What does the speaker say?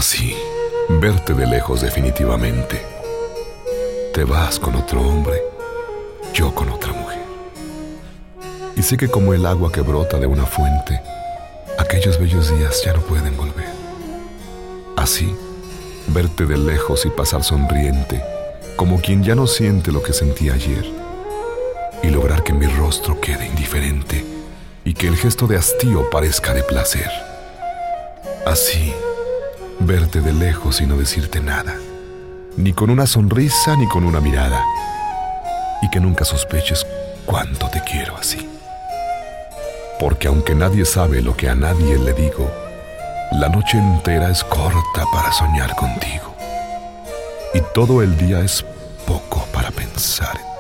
Así, verte de lejos definitivamente. Te vas con otro hombre, yo con otra mujer. Y sé que como el agua que brota de una fuente, aquellos bellos días ya no pueden volver. Así, verte de lejos y pasar sonriente, como quien ya no siente lo que sentí ayer, y lograr que mi rostro quede indiferente y que el gesto de hastío parezca de placer. Así, verte de lejos y no decirte nada, ni con una sonrisa ni con una mirada, y que nunca sospeches cuánto te quiero así. Porque aunque nadie sabe lo que a nadie le digo, la noche entera es corta para soñar contigo, y todo el día es poco para pensar en ti.